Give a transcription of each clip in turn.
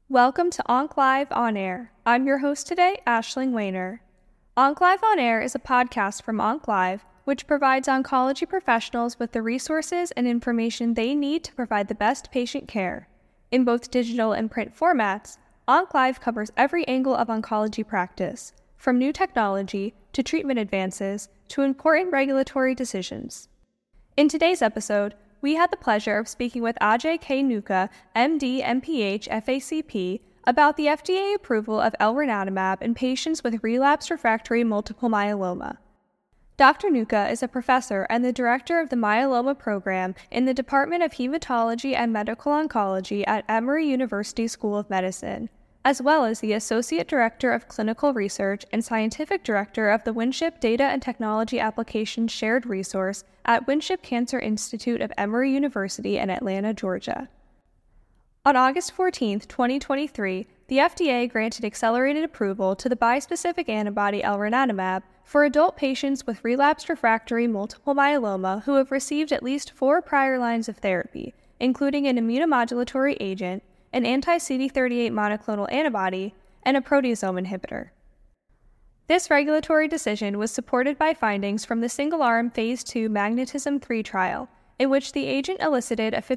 Welcome to OncLive On Air. I'm your host today, Aisling Weiner. OncLive On Air is a podcast from OncLive, which provides oncology professionals with the resources and information they need to provide the best patient care. In both digital and print formats, OncLive covers every angle of oncology practice, from new technology to treatment advances to important regulatory decisions. In today's episode, we had the pleasure of speaking with Ajay K. Nuka, MD, MPH, FACP, about the FDA approval of elranatamab in patients with relapsed refractory multiple myeloma. Dr. Nuka is a professor and the director of the myeloma program in the Department of Hematology and Medical Oncology at Emory University School of Medicine, as well as the Associate Director of Clinical Research and Scientific Director of the Winship Data and Technology Applications Shared Resource at Winship Cancer Institute of Emory University in Atlanta, Georgia. On August 14, 2023, the FDA granted accelerated approval to the bispecific antibody elranatamab for adult patients with relapsed refractory multiple myeloma who have received at least 4 prior lines of therapy, including an immunomodulatory agent, an anti-CD38 monoclonal antibody, and a proteasome inhibitor. This regulatory decision was supported by findings from the single-arm Phase 2 MagnetisMM-3 trial, in which the agent elicited a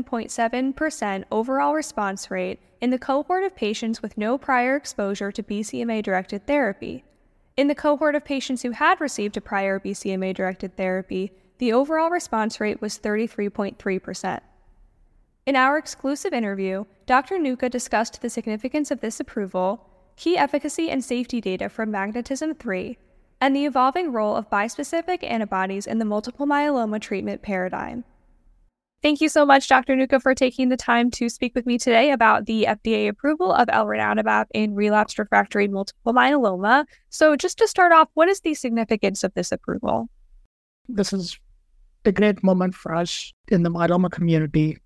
57.7% overall response rate in the cohort of patients with no prior exposure to BCMA-directed therapy. In the cohort of patients who had received a prior BCMA-directed therapy, the overall response rate was 33.3%. In our exclusive interview, Dr. Nuka discussed the significance of this approval, key efficacy and safety data from MagnetisMM-3, and the evolving role of bispecific antibodies in the multiple myeloma treatment paradigm. Thank you so much, Dr. Nuka, for taking the time to speak with me today about the FDA approval of elranatamab in relapsed refractory multiple myeloma. So just to start off, what is the significance of this approval? This is a great moment for us in the myeloma community.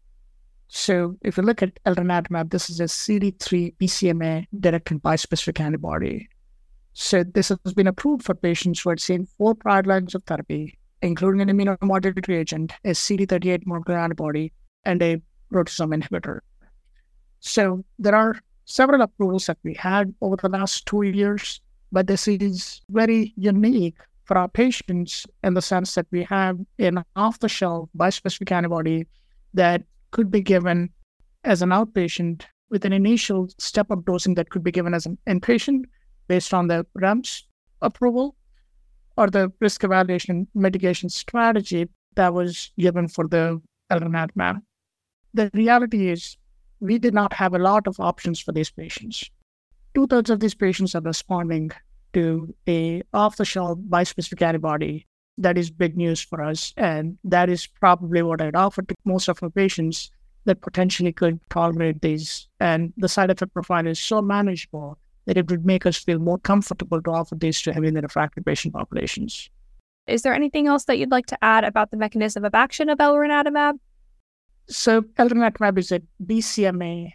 So if you look at elranatamab, this is a CD3 BCMA-directed bispecific antibody. So this has been approved for patients who had seen 4 prior lines of therapy, including an immunomodulatory agent, a CD38 monoclonal antibody, and a proteasome inhibitor. So there are several approvals that we had over the last 2 years, but this is very unique for our patients in the sense that we have an off-the-shelf bispecific antibody that could be given as an outpatient with an initial step-up dosing that could be given as an inpatient based on the REMS approval or the risk evaluation mitigation strategy that was given for the elranatamab. The reality is we did not have a lot of options for these patients. 2/3 of these patients are responding to a off-the-shelf bispecific antibody. That is big news for us, and that is probably what I'd offer to most of our patients that potentially could tolerate these. And the side effect profile is so manageable that it would make us feel more comfortable to offer these to heavily refractory patient populations. Is there anything else that you'd like to add about the mechanism of action of elranatamab? So elranatamab is a BCMA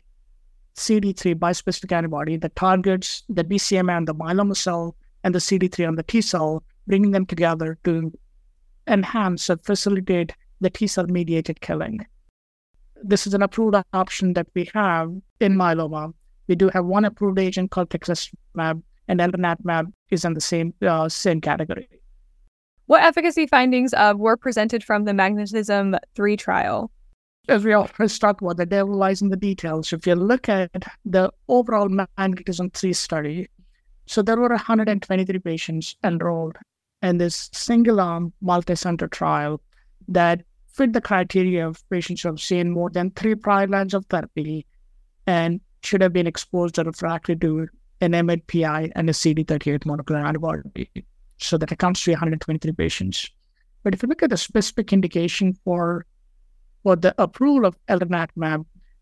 CD3 bispecific antibody that targets the BCMA on the myeloma cell and the CD3 on the T cell, bringing them together to enhance and facilitate the T cell mediated killing. This is an approved option that we have in myeloma. We do have one approved agent called teclistamab, and elranatamab is in the same category. What efficacy findings were presented from the MagnetisMM-3 trial? As we always talk about, the devil lies in the details. If you look at the overall MagnetisMM-3 study, so there were 123 patients enrolled in this single-arm multi-center trial that fit the criteria of patients who have seen more than 3 prior lines of therapy and should have been exposed or refractory to an MAPI and a CD38 monoclonal antibody. So that accounts to 123 patients. But if you look at the specific indication for the approval of elranatamab,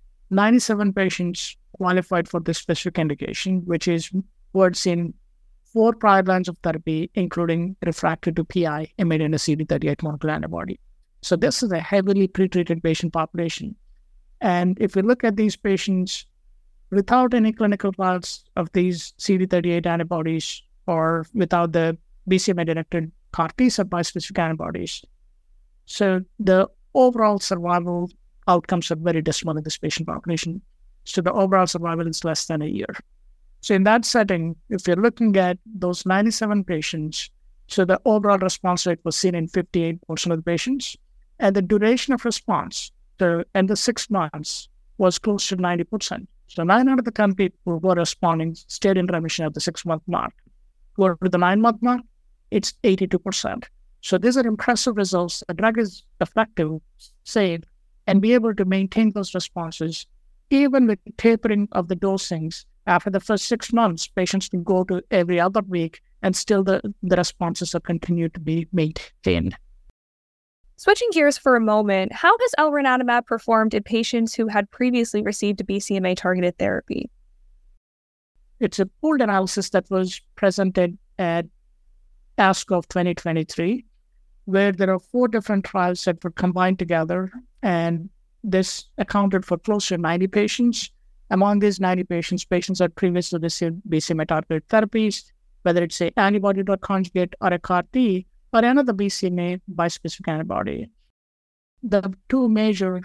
97 patients qualified for this specific indication, which is who had seen 4 prior lines of therapy, including refractory to PI, IMiD, and a CD38 monoclonal antibody. So this is a heavily pretreated patient population. And if we look at these patients without any clinical trials of these CD38 antibodies or without the BCMA-directed CAR T-cell bispecific antibodies, so the overall survival outcomes are very dismal in this patient population. So the overall survival is less than a year. So in that setting, if you're looking at those 97 patients, so the overall response rate was seen in 58% of the patients, and the duration of response in the 6 months was close to 90%. So 9 out of the 10 people who were responding stayed in remission at the 6-month mark. Were to the 9-month mark, it's 82%. So these are impressive results. The drug is effective, safe, and be able to maintain those responses. Even with tapering of the dosings, after the first 6 months, patients can go to every other week, and still the responses are continued to be maintained. Switching gears for a moment, how has elranatamab performed in patients who had previously received a BCMA-targeted therapy? It's a pooled analysis that was presented at ASCO of 2023, where there are 4 different trials that were combined together, and this accounted for close to 90 patients. Among these 90 patients, patients had previously received BCMA-targeted therapies, whether it's an antibody-drug conjugate or a CAR-T or another BCMA bispecific antibody. The 2 major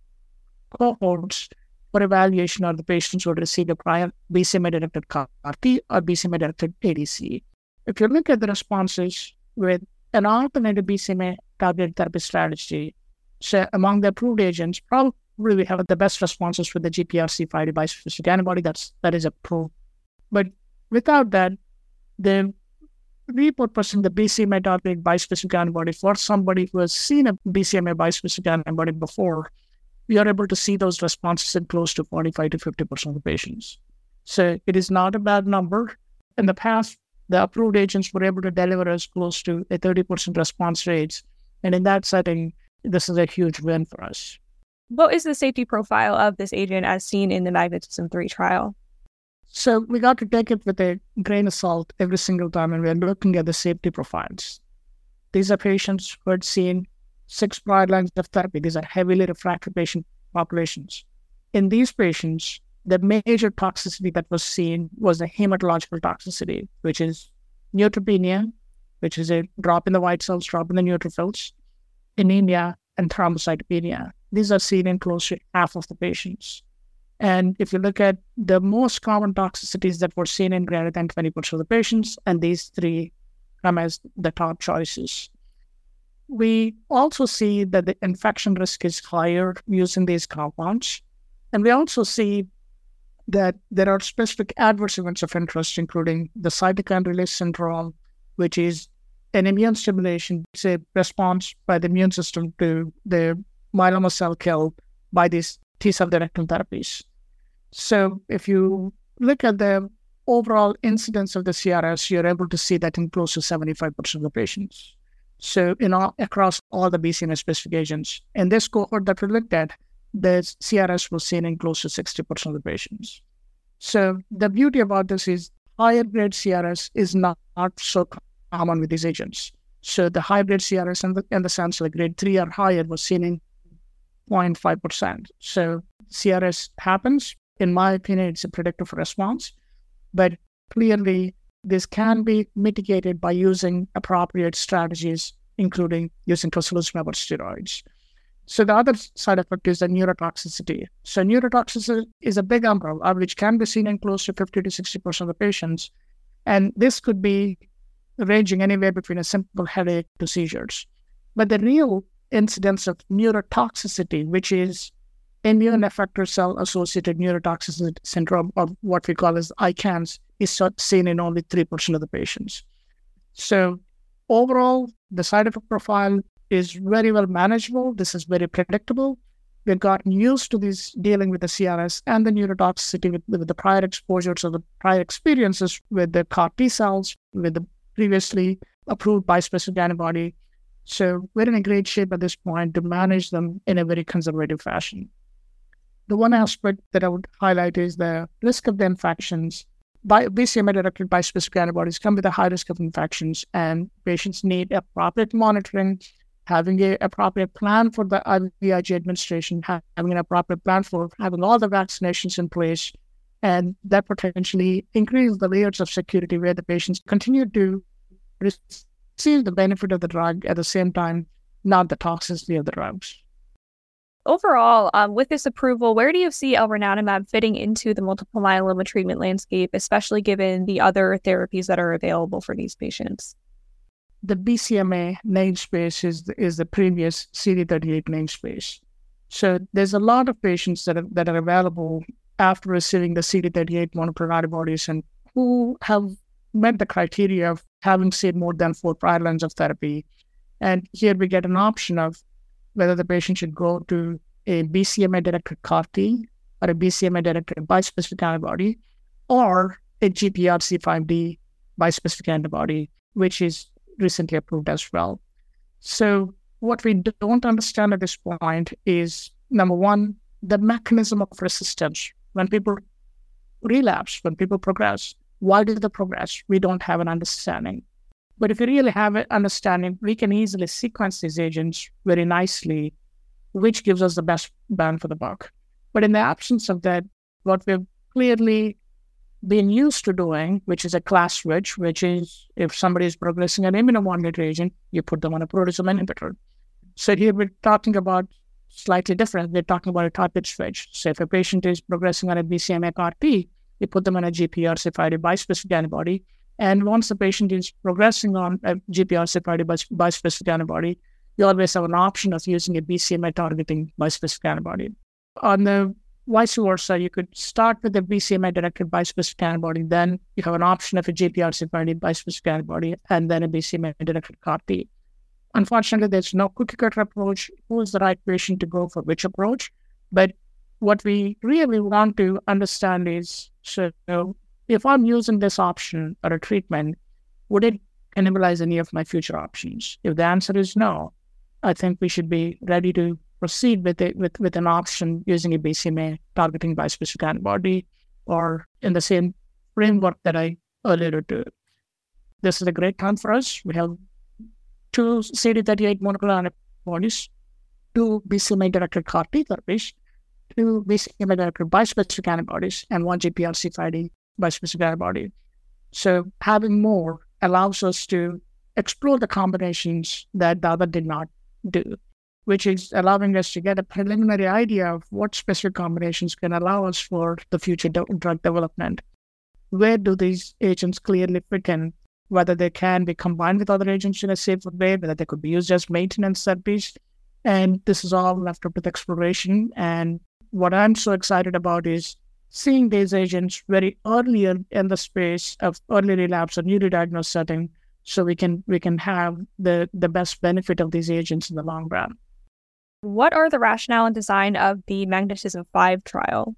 cohorts for evaluation are the patients who had received a prior BCMA-directed CAR-T or BCMA-directed ADC. If you look at the responses with an alternative BCMA-targeted therapy strategy, so among the approved agents, probably we have the best responses with the GPRC5D bispecific antibody that is approved. But without that, the repurposing the BCMA-targeted bispecific antibody for somebody who has seen a BCMA bispecific antibody before, we are able to see those responses in close to 45 to 50% of the patients. So it is not a bad number. In the past, the approved agents were able to deliver as close to a 30% response rates. And in that setting, this is a huge win for us. What is the safety profile of this agent as seen in the MagnetisMM-3 trial? So we got to take it with a grain of salt every single time, and we're looking at the safety profiles. These are patients who had seen 6 prior lines of therapy. These are heavily refractory patient populations. In these patients, the major toxicity that was seen was the hematological toxicity, which is neutropenia, which is a drop in the white cells, drop in the neutrophils, anemia, and thrombocytopenia. These are seen in close to half of the patients. And if you look at the most common toxicities that were seen in greater than 20% of the patients, and these 3 come as the top choices. We also see that the infection risk is higher using these compounds. And we also see that there are specific adverse events of interest, including the cytokine release syndrome, which is an immune stimulation, it's a response by the immune system to the myeloma cell kill by these T-cell directed therapies. So if you look at the overall incidence of the CRS, you're able to see that in close to 75% of the patients. So across all the BCMA specific agents. In this cohort that we looked at, the CRS was seen in close to 60% of the patients. So the beauty about this is higher grade CRS is not so common with these agents. So the high grade CRS in the sense like grade 3 or higher was seen in 0.5%. So CRS happens. In my opinion, it's a predictor for response. But clearly, this can be mitigated by using appropriate strategies, including using tocilizumab or steroids. So the other side effect is the neurotoxicity. So neurotoxicity is a big umbrella, which can be seen in close to 50 to 60% of the patients. And this could be ranging anywhere between a simple headache to seizures. But the real incidence of neurotoxicity, which is immune effector cell-associated neurotoxicity syndrome, or what we call as ICANS, is seen in only 3% of the patients. So overall, the side effect profile is very well manageable. This is very predictable. We've gotten used to this dealing with the CRS and the neurotoxicity with the prior exposures or the prior experiences with the CAR T cells, with the previously approved bispecific antibody. So we're in a great shape at this point to manage them in a very conservative fashion. The one aspect that I would highlight is the risk of the infections. BCMA-directed bispecific antibodies come with a high risk of infections, and patients need appropriate monitoring, having an appropriate plan for the IVIG administration, having an appropriate plan for having all the vaccinations in place, and that potentially increases the layers of security where the patients continue to receive the benefit of the drug at the same time, not the toxicity of the drugs. Overall, with this approval, where do you see elranatamab fitting into the multiple myeloma treatment landscape, especially given the other therapies that are available for these patients? The BCMA namespace is the previous CD38 namespace. So there's a lot of patients that are available after receiving the CD38 monoclonal antibodies and who have met the criteria of having seen more than 4 prior lines of therapy. And here we get an option of whether the patient should go to a BCMA-directed CAR-T or a BCMA-directed bispecific antibody or a GPRC5D bispecific antibody, which is recently approved as well. So what we don't understand at this point is, number one, the mechanism of resistance. When people relapse, when people progress, why do they progress? We don't have an understanding. But if you really have an understanding, we can easily sequence these agents very nicely, which gives us the best bang for the buck. But in the absence of that, what we've clearly been used to doing, which is a class switch, which is if somebody is progressing an immunomodulator agent, you put them on a proteasome inhibitor. So here we're talking about slightly different. We're talking about a target switch. So if a patient is progressing on a BCMA CAR-T, you put them on a GPRC5D bispecific antibody. And once the patient is progressing on a GPRC5D bispecific antibody, you always have an option of using a BCMA targeting bispecific antibody. On the vice versa, you could start with a BCMA-directed bispecific antibody, then you have an option of a GPRC5D bispecific antibody, and then a BCMA-directed CAR-T. Unfortunately, there's no cookie-cutter approach. Who is the right patient to go for which approach? But what we really want to understand is, so if I'm using this option or a treatment, would it cannibalize any of my future options? If the answer is no, I think we should be ready to proceed with an option using a BCMA targeting bispecific antibody or in the same framework that I alluded to. This is a great time for us. We have 2 CD38 monoclonal antibodies, 2 BCMA-directed CAR-T therapies, 2 BCMA-directed bispecific antibodies, and 1 GPRC5D bispecific antibody. So having more allows us to explore the combinations that the other did not do, which is allowing us to get a preliminary idea of what specific combinations can allow us for the future drug development. Where do these agents clearly fit in, whether they can be combined with other agents in a safer way, whether they could be used as maintenance therapies. And this is all left up with exploration. And what I'm so excited about is seeing these agents very early in the space of early relapse or newly diagnosed setting, so we can have the best benefit of these agents in the long run. What are the rationale and design of the MagnetisMM-5 trial?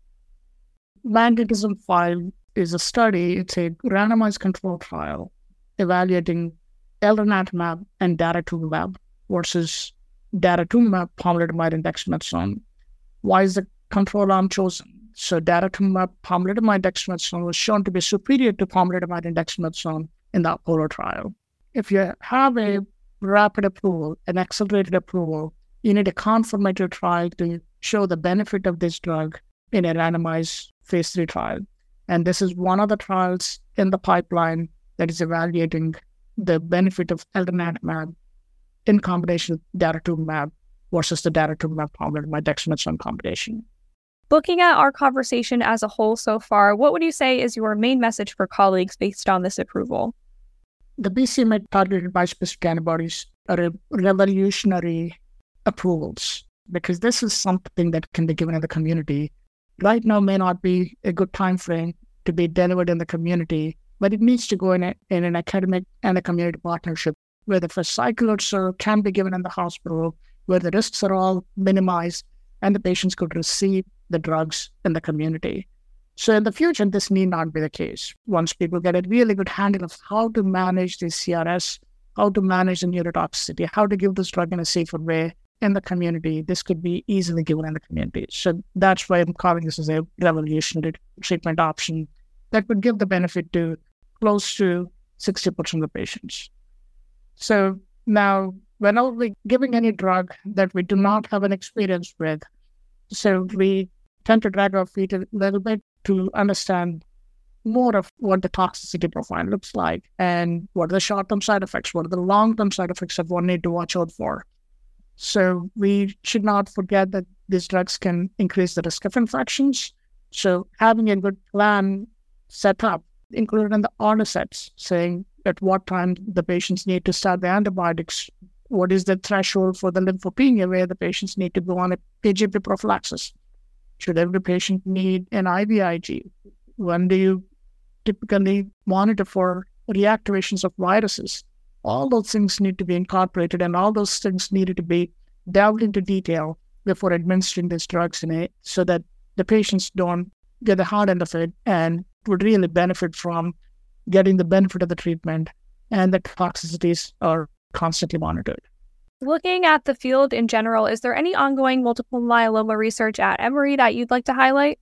MagnetisMM-5 is a study. It's a randomized control trial evaluating elranatamab and daratumumab versus daratumumab, pomalidomide, and dexamethasone. Why is the control arm chosen? So daratumumab, pomalidomide, dexamethasone was shown to be superior to pomalidomide and dexamethasone in the Apollo trial. If you have a rapid approval, an accelerated approval, you need a confirmatory trial to show the benefit of this drug in a randomized phase 3 trial. And this is one of the trials in the pipeline that is evaluating the benefit of elranatamab in combination with daratumumab versus the daratumumab, pomalidomide, dexamethasone combination. Looking at our conversation as a whole so far, what would you say is your main message for colleagues based on this approval? The BCMA-targeted bispecific antibodies are revolutionary approvals because this is something that can be given in the community. Right now may not be a good time frame to be delivered in the community, but it needs to go in an academic and a community partnership where the first cycle or so can be given in the hospital, where the risks are all minimized and the patients could receive the drugs in the community. So in the future, this need not be the case. Once people get a really good handle of how to manage the CRS, how to manage the neurotoxicity, how to give this drug in a safer way in the community, this could be easily given in the community. So that's why I'm calling this as a revolutionary treatment option that would give the benefit to close to 60% of the patients. So now, whenever we're giving any drug that we do not have an experience with, so we tend to drag our feet a little bit to understand more of what the toxicity profile looks like and what are the short-term side effects, what are the long-term side effects that one need to watch out for. So we should not forget that these drugs can increase the risk of infections. So having a good plan set up, included in the order sets, saying at what time the patients need to start the antibiotics, what is the threshold for the lymphopenia where the patients need to go on a PGP prophylaxis. Should every patient need an IVIG? When do you typically monitor for reactivations of viruses? All those things need to be incorporated, and all those things needed to be delved into detail before administering these drugs so that the patients don't get the hard end of it and would really benefit from getting the benefit of the treatment, and the toxicities are constantly monitored. Looking at the field in general, is there any ongoing multiple myeloma research at Emory that you'd like to highlight?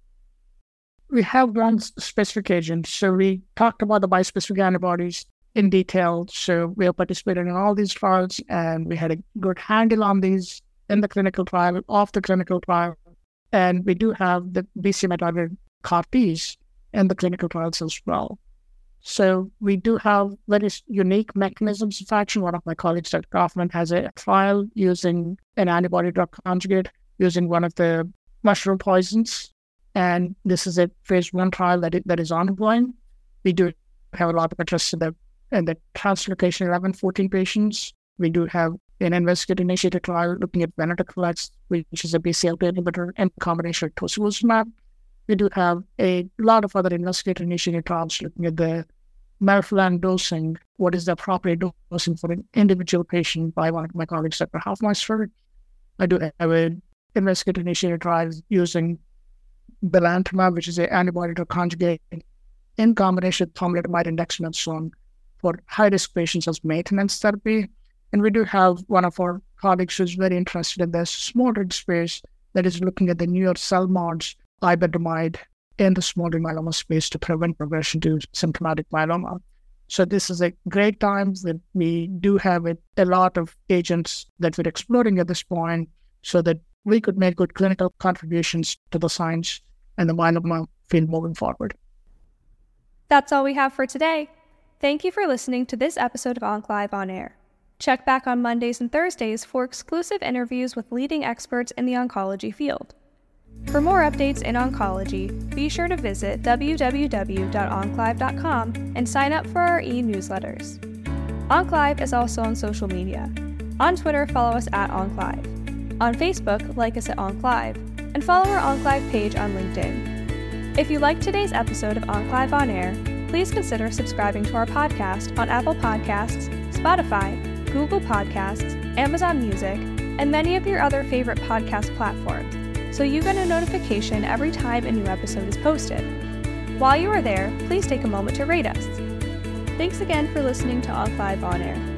We have one specific agent. So we talked about the bispecific antibodies in detail. So we have participated in all these trials, and we had a good handle on these in the clinical trial, off the clinical trial. And we do have the BCMA-targeted CAR-Ts in the clinical trials as well. So we do have very unique mechanisms of action. One of my colleagues, Dr. Kaufman, has a trial using an antibody-drug conjugate using one of the mushroom poisons. And this is a phase 1 trial that is ongoing. We do have a lot of interest in the translocation 11-14 patients. We do have an investigator-initiated trial looking at venetoclax, which is a BCL2 inhibitor, in combination with tocilizumab. We do have a lot of other investigator-initiated trials looking at the melphalan dosing, what is the appropriate dosing for an individual patient by one of my colleagues, Dr. Hoffmeister. I do have an investigator-initiated trial using belantamab, which is an antibody-drug conjugate, in combination with pomalidomide and dexamethasone for high-risk patients as maintenance therapy. And we do have one of our colleagues who's very interested in the smoldering space that is looking at the newer CELMoDs, iberdomide, in the smoldering myeloma space to prevent progression to symptomatic myeloma. So this is a great time that we do have a lot of agents that we're exploring at this point so that we could make good clinical contributions to the science and the myeloma field moving forward. That's all we have for today. Thank you for listening to this episode of OncLive On Air. Check back on Mondays and Thursdays for exclusive interviews with leading experts in the oncology field. For more updates in oncology, be sure to visit www.onclive.com and sign up for our e-newsletters. OncLive is also on social media. On Twitter, follow us at OncLive. On Facebook, like us at OncLive, and follow our OncLive page on LinkedIn. If you liked today's episode of OncLive On Air, please consider subscribing to our podcast on Apple Podcasts, Spotify, Google Podcasts, Amazon Music, and many of your other favorite podcast platforms, so you get a notification every time a new episode is posted. While you are there, please take a moment to rate us. Thanks again for listening to OncLive On Air.